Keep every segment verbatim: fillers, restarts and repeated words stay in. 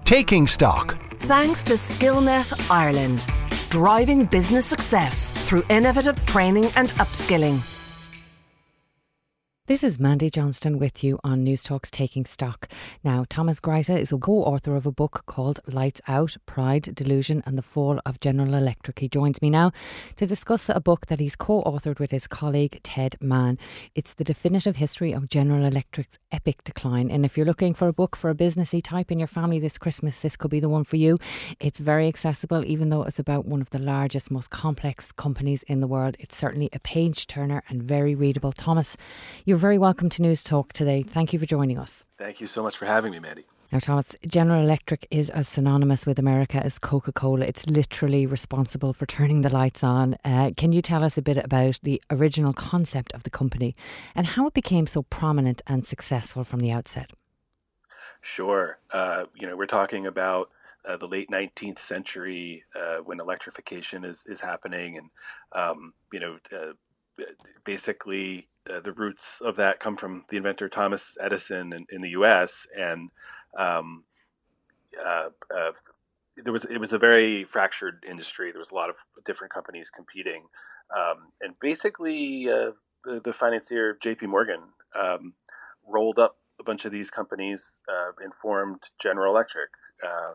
Taking Stock. Thanks to Skillnet Ireland, driving business success through innovative training and upskilling. This is Mandy Johnston with you on Newstalk's Taking Stock. Now, Thomas Greiter is a co-author of a book called Lights Out, Pride, Delusion and the Fall of General Electric. He joins me now to discuss a book that he's co-authored with his colleague Ted Mann. It's the definitive history of General Electric's epic decline. And if you're looking for a book for a businessy type in your family this Christmas, this could be the one for you. It's very accessible, even though it's about one of the largest, most complex companies in the world. It's certainly a page turner and very readable. Thomas, you You're very welcome to News Talk today. Thank you for joining us. Thank you so much for having me, Mandy. Now, Thomas, General Electric is as synonymous with America as Coca-Cola. It's literally responsible for turning the lights on. Uh, can you tell us a bit about the original concept of the company and how it became so prominent and successful from the outset? Sure. Uh, you know, we're talking about uh, the late nineteenth century uh, when electrification is, is happening. And, um, you know, uh, basically... Uh, the roots of that come from the inventor Thomas Edison in, in the U S and um, uh, uh, there was it was a very fractured industry. There was a lot of different companies competing, um, and basically uh, the, the financier J P Morgan um, rolled up a bunch of these companies uh, and formed General Electric. Uh,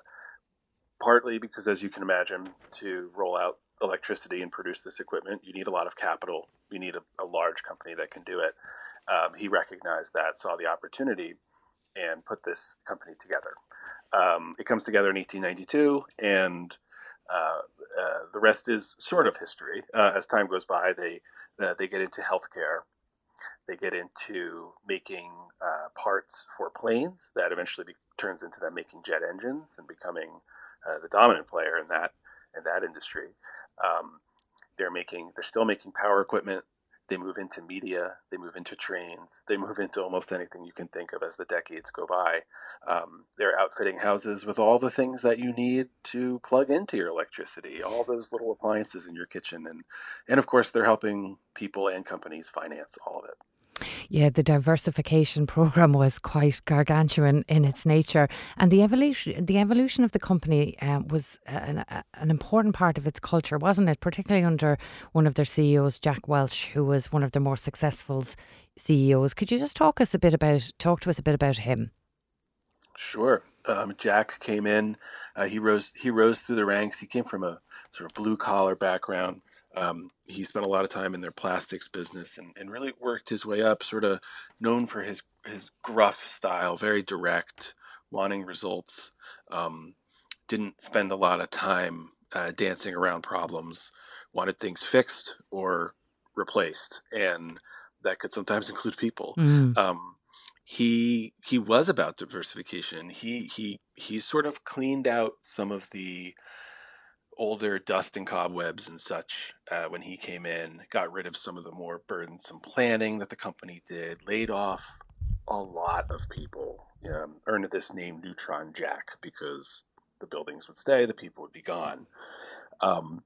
partly because, as you can imagine, to roll out electricity and produce this equipment, you need a lot of capital. You need a, a large company that can do it. Um, he recognized that, saw the opportunity, and put this company together. Um, it comes together in eighteen ninety-two, and uh, uh, the rest is sort of history. Uh, as time goes by, they uh, they get into healthcare. They get into making uh, parts for planes that eventually be, turns into them making jet engines and becoming uh, the dominant player in that in that industry. Um, they're making, they're still making power equipment. They move into media. They move into trains. They move into almost anything you can think of as the decades go by. Um, they're outfitting houses with all the things that you need to plug into your electricity, all those little appliances in your kitchen, and and of course they're helping people and companies finance all of it. Yeah, the diversification program was quite gargantuan in its nature, and the evolution the evolution of the company um, was an, an important part of its culture, wasn't it? Particularly under one of their C E Os, Jack Welch, who was one of their more successful C E Os. Could you just talk us a bit about talk to us a bit about him? Sure. Um, Jack came in. Uh, he rose. He rose through the ranks. He came from a sort of blue collar background. Um, he spent a lot of time in their plastics business and, and really worked his way up, sort of known for his, his gruff style, very direct, wanting results. Um, didn't spend a lot of time uh, dancing around problems, wanted things fixed or replaced. And that could sometimes include people. Mm. Um, he he was about diversification. He, he, he sort of cleaned out some of the older dust and cobwebs and such uh, when he came in, got rid of some of the more burdensome planning that the company did, laid off a lot of people, um, earned this name Neutron Jack because the buildings would stay, the people would be gone. Um,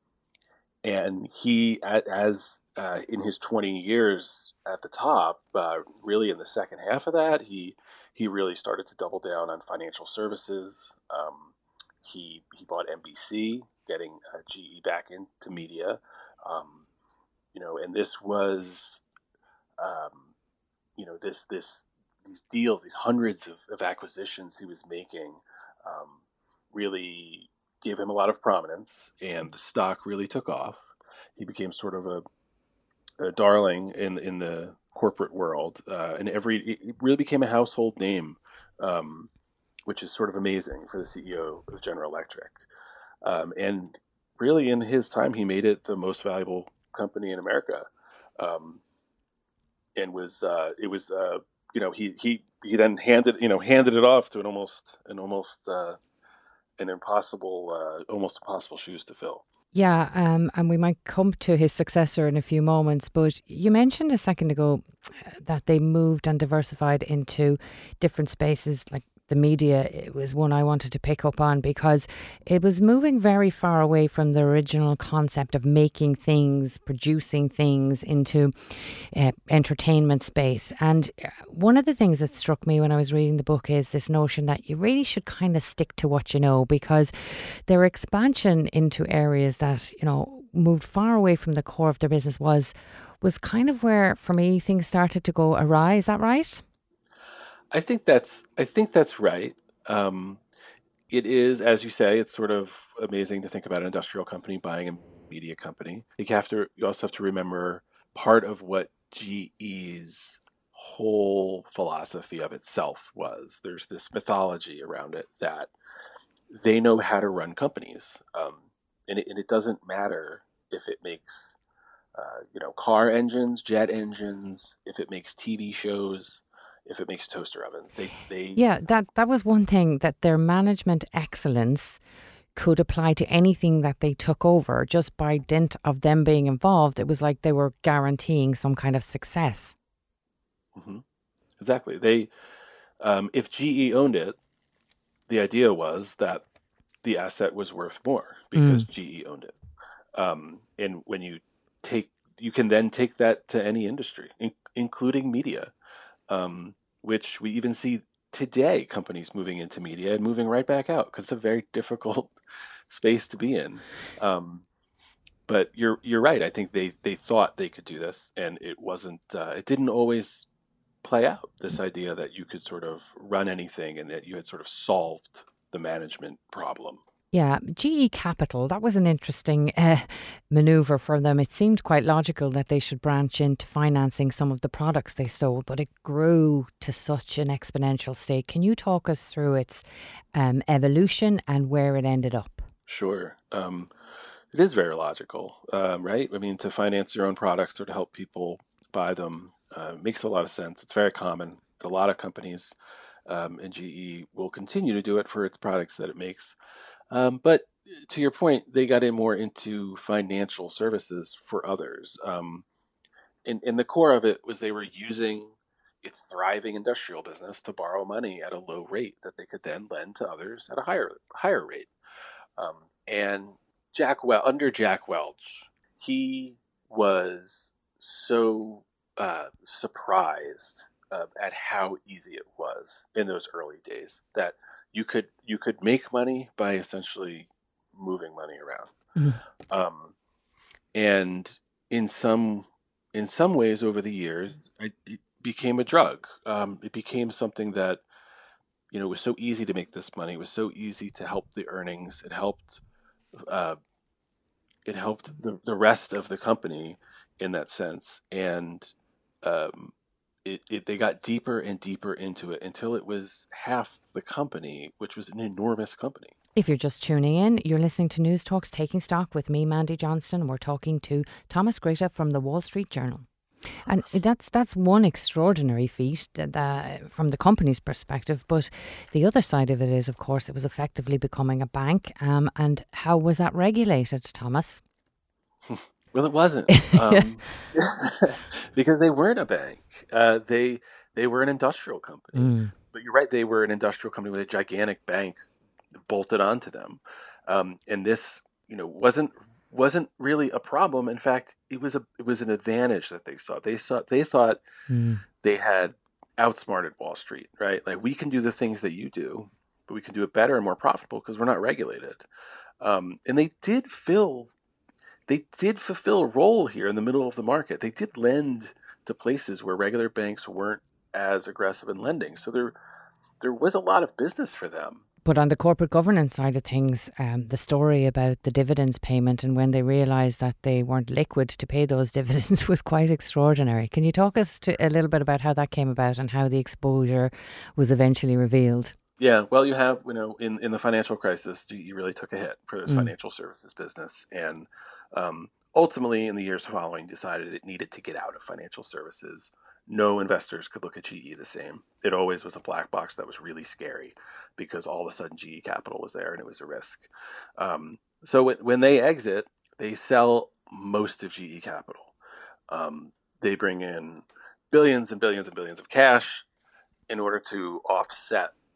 and he, as uh, in his twenty years at the top, uh, really in the second half of that, he he really started to double down on financial services. Um, he he bought N B C, getting uh, G E back into media, um, you know, and this was, um, you know, this this these deals, these hundreds of, of acquisitions he was making, um, really gave him a lot of prominence, and the stock really took off. He became sort of a, a darling in in the corporate world, uh, and every it really became a household name, um, which is sort of amazing for the C E O of General Electric. Um, and really, in his time, he made it the most valuable company in America, um, and was uh, it was uh, you know he he he then handed you know handed it off to an almost an almost uh, an impossible uh, almost impossible shoes to fill. Yeah, um, and we might come to his successor in a few moments, but you mentioned a second ago that they moved and diversified into different spaces like the media it was one I wanted to pick up on because it was moving very far away from the original concept of making things, producing things into uh, entertainment space. And one of the things that struck me when I was reading the book is this notion that you really should kind of stick to what you know, because their expansion into areas that, you know, moved far away from the core of their business was was kind of where, for me, things started to go awry. Is that right? I think that's I think that's right. Um, it is, as you say, it's sort of amazing to think about an industrial company buying a media company. You have to you also have to remember part of what G E's whole philosophy of itself was. There's this mythology around it that they know how to run companies, um, and, it, and it doesn't matter if it makes uh, you know car engines, jet engines, if it makes T V shows, if it makes toaster ovens. They they Yeah, that, that was one thing, that their management excellence could apply to anything that they took over. Just by dint of them being involved, it was like they were guaranteeing some kind of success. hmm exactly. They um, if G E owned it, the idea was that the asset was worth more because Mm. G E owned it. Um, and when you take, you can then take that to any industry, in, including media, um, which we even see today, companies moving into media and moving right back out because it's a very difficult space to be in. Um, but you're you're right. I think they they thought they could do this, and it wasn't. Uh, it didn't always play out. This idea that you could sort of run anything and that you had sort of solved the management problem. Yeah, G E Capital, that was an interesting uh, manoeuvre for them. It seemed quite logical that they should branch into financing some of the products they sold, but it grew to such an exponential state. Can you talk us through its um, evolution and where it ended up? Sure. Um, it is very logical, um, right? I mean, to finance your own products or to help people buy them uh, makes a lot of sense. It's very common at a lot of companies, um, and G E will continue to do it for its products that it makes. Um, but to your point, they got in more into financial services for others. Um, and, and the core of it was they were using its thriving industrial business to borrow money at a low rate that they could then lend to others at a higher higher rate. Um, and Jack well under Jack Welch, he was so uh, surprised uh, at how easy it was in those early days that you could you could make money by essentially moving money around. Mhm. Um, and in some in some ways, over the years, it, it became a drug. Um, it became something that you know was so easy to make this money. It was so easy to help the earnings. It helped. Uh, it helped the, the rest of the company in that sense, and um, it, it they got deeper and deeper into it until it was half the company, which was an enormous company. If you're just tuning in, you're listening to News Talks Taking Stock with me, Mandy Johnston, and we're talking to Thomas Grata from the Wall Street Journal. And that's that's one extraordinary feat that, that, from the company's perspective. But the other side of it is, of course, it was effectively becoming a bank. Um, and how was that regulated, Thomas? Well, it wasn't, um, because they weren't a bank. Uh, they they were an industrial company. Mm. But you're right; they were an industrial company with a gigantic bank bolted onto them, um, and this, you know, wasn't wasn't really a problem. In fact, it was a it was an advantage that they saw. They saw they thought Mm. they had outsmarted Wall Street, right? Like, we can do the things that you do, but we can do it better and more profitable because we're not regulated. Um, and they did fill they did fulfill a role here in the middle of the market. They did lend to places where regular banks weren't as aggressive in lending. So there there was a lot of business for them. But on the corporate governance side of things, um, the story about the dividends payment and when they realised that they weren't liquid to pay those dividends was quite extraordinary. Can you talk us to a little bit about how that came about and how the exposure was eventually revealed? Yeah, well, you have, you know, in, in the financial crisis, G E really took a hit for this Mm. financial services business. And um, ultimately, in the years following, decided it needed to get out of financial services. No investors could look at G E the same. It always was a black box that was really scary because all of a sudden G E Capital was there and it was a risk. Um, so w- when they exit, they sell most of G E Capital. Um, they bring in billions and billions and billions of cash in order to offset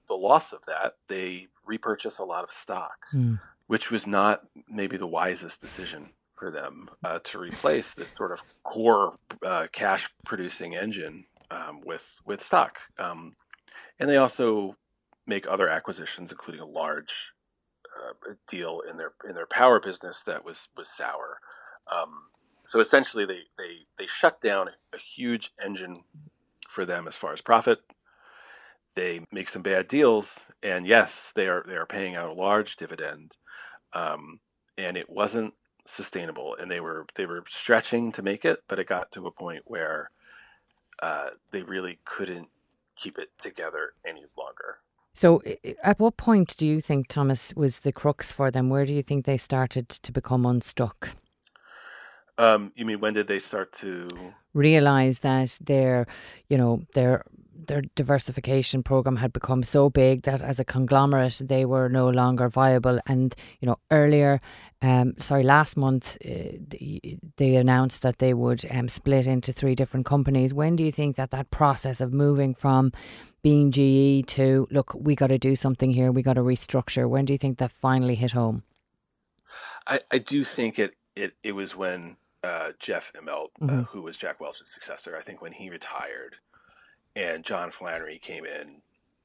the loss of that, they repurchase a lot of stock, mm. which was not maybe the wisest decision for them uh, to replace this sort of core uh, cash producing engine um, with with stock. Um, and they also make other acquisitions, including a large uh, deal in their in their power business that was was sour. Um, so essentially, they they they shut down a, a huge engine for them as far as profit. They make some bad deals, and yes, they are they are paying out a large dividend, um, and it wasn't sustainable. And they were they were stretching to make it, but it got to a point where uh, they really couldn't keep it together any longer. So, at what point do you think, Thomas, was the crux for them? Where do you think they started to become unstuck? Um, you mean when did they start to realize that their, you know, their their diversification program had become so big that as a conglomerate they were no longer viable? And you know, earlier, um, sorry, last month uh, they announced that they would um, split into three different companies. When do you think that that process of moving from being G E to, look, we got to do something here, we got to restructure, when do you think that finally hit home? I, I do think it, it, it was when uh, Jeff Immelt, mm-hmm. uh, who was Jack Welch's successor, I think when he retired and John Flannery came in,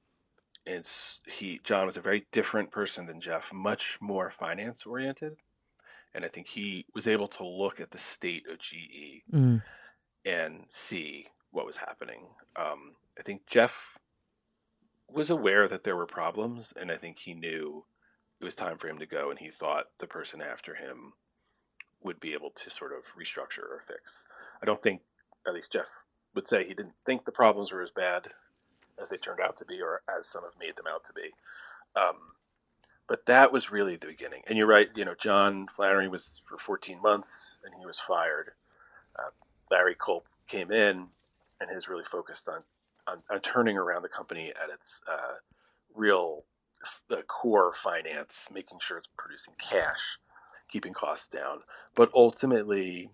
and he John was a very different person than Jeff, much more finance oriented. And I think he was able to look at the state of G E mm. and see what was happening. Um, I think Jeff was aware that there were problems, and I think he knew it was time for him to go, and he thought the person after him would be able to sort of restructure or fix. I don't think, at least Jeff would say, he didn't think the problems were as bad as they turned out to be, or as some have made them out to be. Um, but that was really the beginning. And you're right, you know, John Flannery was for fourteen months, and he was fired. Uh, Larry Culp came in, and has really focused on, on, on turning around the company at its uh, real uh, core finance, making sure it's producing cash, keeping costs down. But ultimately,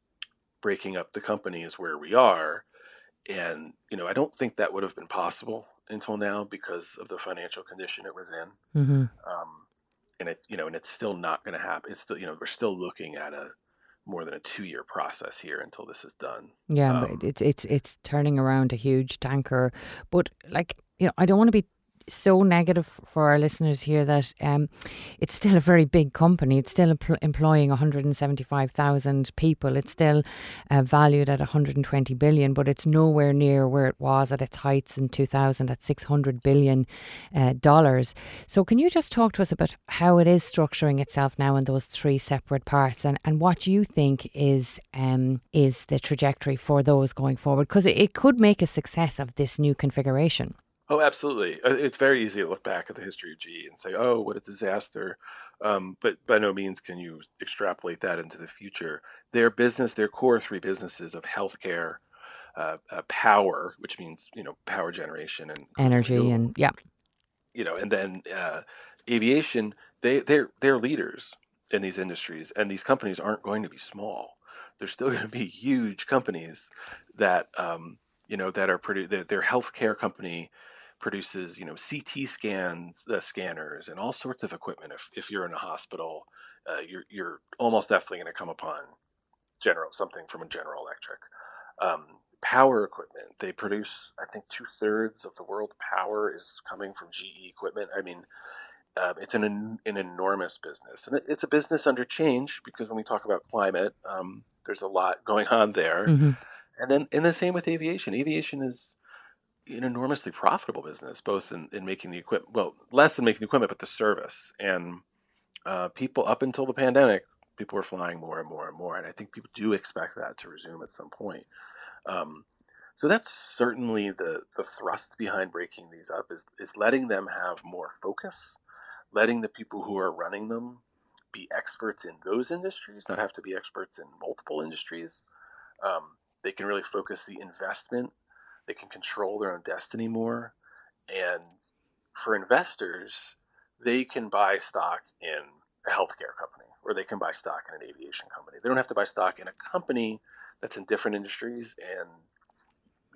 breaking up the company is where we are. And, you know, I don't think that would have been possible until now because of the financial condition it was in. Mm-hmm. Um, and it, you know, and it's still not going to happen. It's still, you know, we're still looking at a more than a two-year process here until this is done. Yeah, um, but it's it's it's turning around a huge tanker. But like, you know, I don't want to be so negative for our listeners here that um, it's still a very big company. It's still empl- employing one hundred seventy-five thousand people. It's still uh, valued at one hundred twenty billion, but it's nowhere near where it was at its heights in two thousand at six hundred billion dollars. Uh, so can you just talk to us about how it is structuring itself now in those three separate parts, and, and what you think is um, is the trajectory for those going forward? Because it, it could make a success of this new configuration. Oh, absolutely. It's very easy to look back at the history of G E and say, oh, what a disaster. Um, but by no means can you extrapolate that into the future. Their business, their core three businesses of healthcare, uh, uh, power, which means, you know, power generation and energy and, yeah. You know, and then uh, aviation, they, they're, they're leaders in these industries. And these companies aren't going to be small. They're still going to be huge companies that, um, you know, that are produ- their, their healthcare company produces, you know, C T scans, uh, scanners, and all sorts of equipment. If if you're in a hospital, uh, you're you're almost definitely going to come upon general something from a General Electric. Um, power equipment. They produce, I think, two thirds of the world power is coming from G E equipment. I mean, uh, it's an an enormous business, and it, it's a business under change because when we talk about climate, um, there's a lot going on there. Mm-hmm. And then, and the same with aviation. Aviation is an enormously profitable business, both in, in making the equipment, well, less than making the equipment, but the service. And uh, people, up until the pandemic, people were flying more and more and more. And I think people do expect that to resume at some point. Um, so that's certainly the, the thrust behind breaking these up is, is letting them have more focus, letting the people who are running them be experts in those industries, not have to be experts in multiple industries. Um, they can really focus the investment. They can control their own destiny more. And for investors, they can buy stock in a healthcare company, or they can buy stock in an aviation company. They don't have to buy stock in a company that's in different industries and,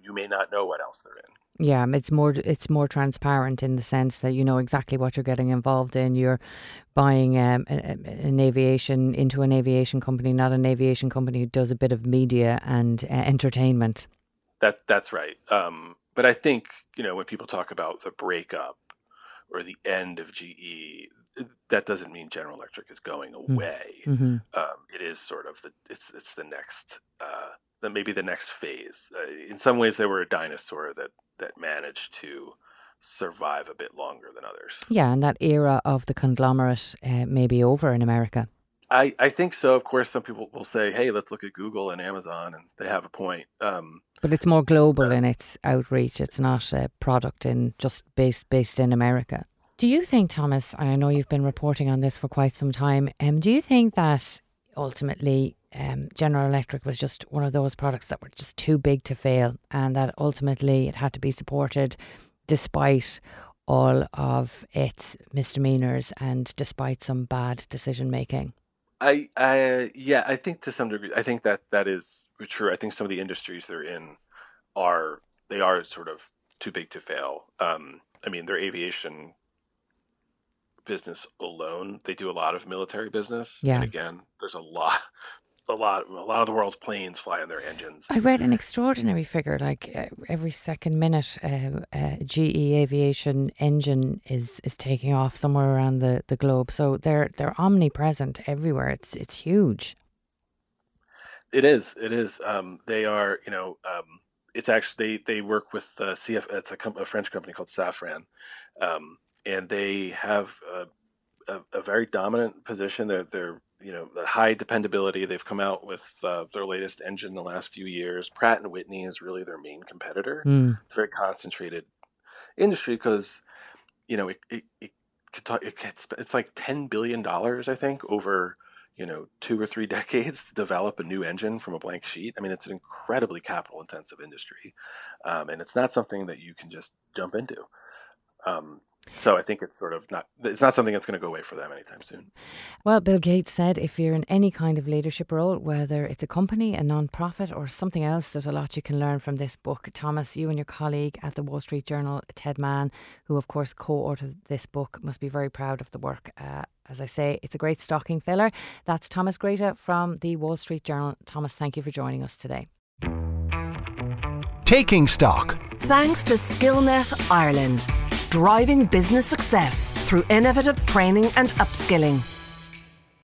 you may not know what else they're in. Yeah, it's more it's more transparent in the sense that you know exactly what you're getting involved in. You're buying um, an aviation into an aviation company, not an aviation company who does a bit of media and uh, entertainment. That that's right. Um, but I think, you know, when people talk about the breakup or the end of G E, that doesn't mean General Electric is going away. Mm-hmm. Um, it is sort of the it's it's the next uh, the, maybe the next phase. Uh, in some ways, they were a dinosaur that that managed to survive a bit longer than others. Yeah, and that era of the conglomerate uh, may be over in America. I, I think so. Of course, some people will say, hey, let's look at Google and Amazon, and they have a point. Um, but it's more global uh, in its outreach. It's not a product in just based based in America. Do you think, Thomas, I know you've been reporting on this for quite some time, um, do you think that ultimately um, General Electric was just one of those products that were just too big to fail, and that ultimately it had to be supported despite all of its misdemeanors and despite some bad decision making? I, I, yeah, I think to some degree, I think that that is true. I think some of the industries they're in are, they are sort of too big to fail. Um, I mean, their aviation business alone, they do a lot of military business. Yeah. And again, there's a lot, a lot, a lot of the world's planes fly on their engines. I read an extraordinary figure, like uh, every second minute, uh, uh, G E Aviation engine is, is taking off somewhere around the, the globe. So they're they're omnipresent everywhere. It's it's huge. It is. It is. Um, they are. You know. Um, it's actually they, they work with uh, C F. It's a, com- a French company called Safran, um, and they have a, a, a very dominant position. They're they're you know, the high dependability. They've come out with uh, their latest engine in the last few years. Pratt and Whitney is really their main competitor. Mm. It's a very concentrated industry because, you know, it it, it, it gets, it's like ten billion dollars, I think, over, you know, two or three decades to develop a new engine from a blank sheet. I mean, it's an incredibly capital intensive industry. Um, and it's not something that you can just jump into. Um, So I think it's sort of not, it's not something that's going to go away for them anytime soon. Well, Bill Gates said if you're in any kind of leadership role, whether it's a company, a non-profit or something else, there's a lot you can learn from this book. Thomas, you and your colleague at the Wall Street Journal, Ted Mann, who of course co-authored this book, must be very proud of the work. Uh, as I say, it's a great stocking filler. That's Thomas Greta from the Wall Street Journal. Thomas, thank you for joining us today. Taking Stock. Thanks to Skillnet Ireland. Driving business success through innovative training and upskilling.